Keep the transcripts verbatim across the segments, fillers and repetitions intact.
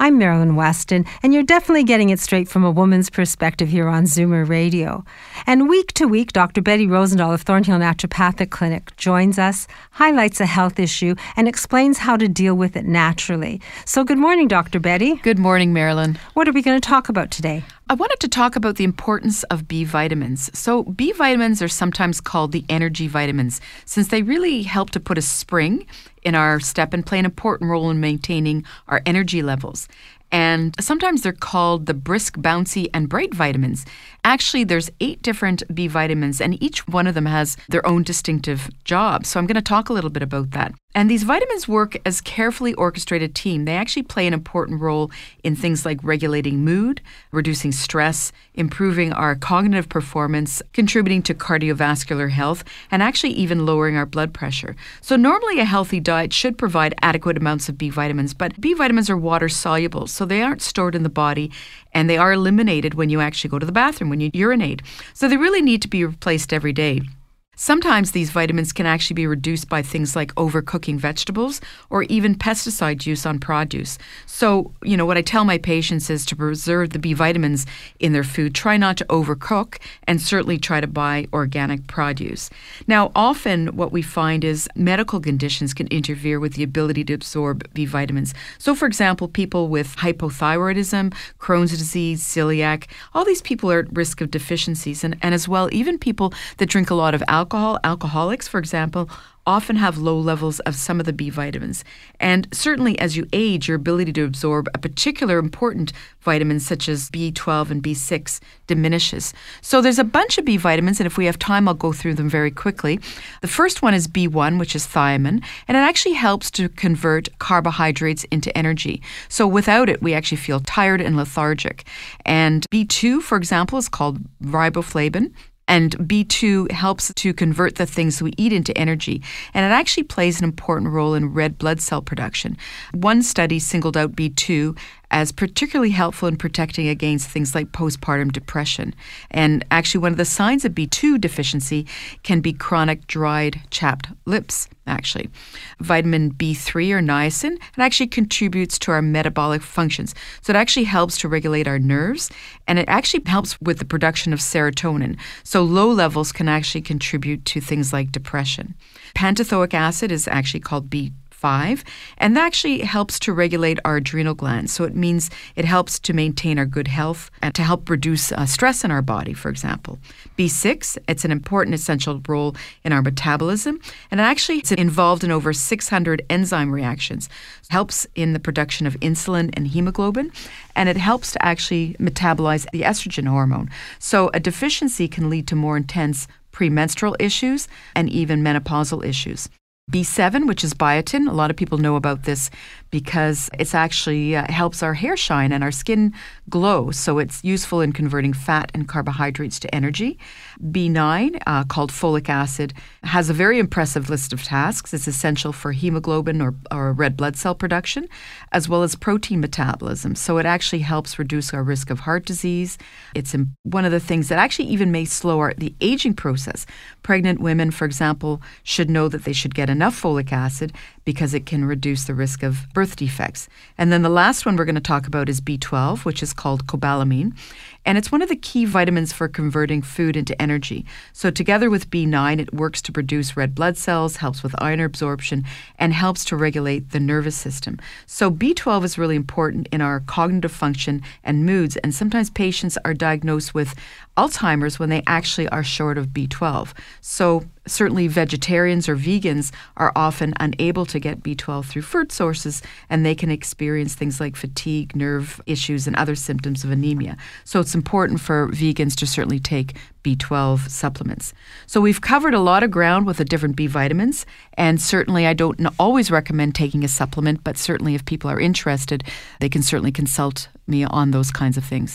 I'm Marilyn Weston, and you're definitely getting it straight from a woman's perspective here on Zoomer Radio. And week to week, Doctor Betty Rosendahl of Thornhill Naturopathic Clinic joins us, highlights a health issue, and explains how to deal with it naturally. So good morning, Doctor Betty. Good morning, Marilyn. What are we going to talk about today? I wanted to talk about the importance of B vitamins. So B vitamins are sometimes called the energy vitamins, since they really help to put a spring in our step and play an important role in maintaining our energy levels. And sometimes they're called the brisk, bouncy, and bright vitamins. Actually, there's eight different B vitamins, and each one of them has their own distinctive job. So I'm going to talk a little bit about that. And these vitamins work as carefully orchestrated team. They actually play an important role in things like regulating mood, reducing stress, improving our cognitive performance, contributing to cardiovascular health, and actually even lowering our blood pressure. So normally a healthy diet should provide adequate amounts of B vitamins, but B vitamins are water soluble, so they aren't stored in the body, and they are eliminated when you actually go to the bathroom, when you urinate. So they really need to be replaced every day. Sometimes these vitamins can actually be reduced by things like overcooking vegetables or even pesticide use on produce. So, you know, what I tell my patients is to preserve the B vitamins in their food. Try not to overcook, and certainly try to buy organic produce. Now, often what we find is medical conditions can interfere with the ability to absorb B vitamins. So, for example, people with hypothyroidism, Crohn's disease, celiac, all these people are at risk of deficiencies. And, and as well, even people that drink a lot of alcohol, Alcohol, alcoholics, for example, often have low levels of some of the B vitamins. And certainly as you age, your ability to absorb a particular important vitamin such as B twelve and B six diminishes. So there's a bunch of B vitamins, and if we have time, I'll go through them very quickly. The first one is B one, which is thiamine, and it actually helps to convert carbohydrates into energy. So without it, we actually feel tired and lethargic. And B two, for example, is called riboflavin. And B two helps to convert the things we eat into energy. And it actually plays an important role in red blood cell production. One study singled out B two as particularly helpful in protecting against things like postpartum depression. And actually, one of the signs of B two deficiency can be chronic dried, chapped lips, actually. Vitamin B three, or niacin, it actually contributes to our metabolic functions. So it actually helps to regulate our nerves, and it actually helps with the production of serotonin. So low levels can actually contribute to things like depression. Pantothoic acid is actually called B five, and that actually helps to regulate our adrenal glands. So it means it helps to maintain our good health and to help reduce uh, stress in our body, for example. B six, it's an important essential role in our metabolism, and actually it's involved in over six hundred enzyme reactions. It helps in the production of insulin and hemoglobin, and it helps to actually metabolize the estrogen hormone. So a deficiency can lead to more intense premenstrual issues and even menopausal issues. B seven, which is biotin, a lot of people know about this because it's actually uh, helps our hair shine and our skin glow. So it's useful in converting fat and carbohydrates to energy. B nine, uh, called folic acid, has a very impressive list of tasks. It's essential for hemoglobin or, or red blood cell production, as well as protein metabolism. So it actually helps reduce our risk of heart disease. It's in, one of the things that actually even may slow our, the aging process. Pregnant women, for example, should know that they should get enough folic acid because it can reduce the risk of birth defects. And then the last one we're going to talk about is B twelve, which is called cobalamin. And it's one of the key vitamins for converting food into energy. So together with B nine, it works to produce red blood cells, helps with iron absorption, and helps to regulate the nervous system. So B twelve is really important in our cognitive function and moods. And sometimes patients are diagnosed with Alzheimer's when they actually are short of B twelve. So certainly vegetarians or vegans are often unable to get B twelve through food sources, and they can experience things like fatigue, nerve issues, and other symptoms of anemia. So it's important for vegans to certainly take B twelve supplements. So we've covered a lot of ground with the different B vitamins, and certainly I don't always recommend taking a supplement, but certainly if people are interested, they can certainly consult me on those kinds of things.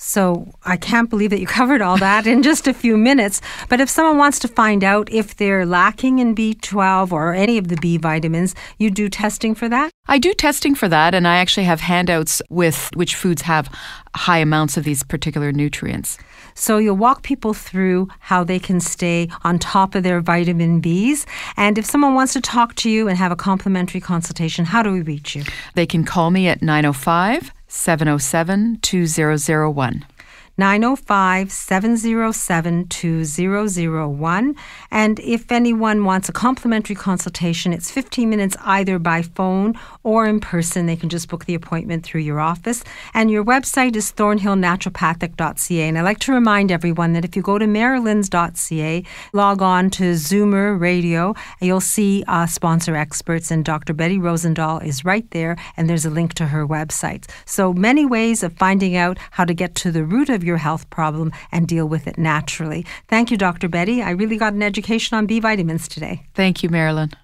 So I can't believe that you covered all that in just a few minutes. But if someone wants to find out if they're lacking in B twelve or any of the B vitamins, you do testing for that? I do testing for that, and I actually have handouts with which foods have high amounts of these particular nutrients. So you'll walk people through how they can stay on top of their vitamin Bs. And if someone wants to talk to you and have a complimentary consultation, how do we reach you? They can call me at nine oh five, seven oh seven, two oh oh one. nine oh five, seven oh seven, two oh oh one. And if anyone wants a complimentary consultation, it's fifteen minutes either by phone or in person. They can just book the appointment through your office. And your website is thornhill naturopathic dot c a. And I like to remind everyone that if you go to marilyns dot c a, log on to Zoomer Radio, and you'll see uh, sponsor experts. And Doctor Betty Rosendahl is right there, and there's a link to her website. So many ways of finding out how to get to the root of your health problem and deal with it naturally. Thank you, Doctor Betty. I really got an education on B vitamins today. Thank you, Marilyn.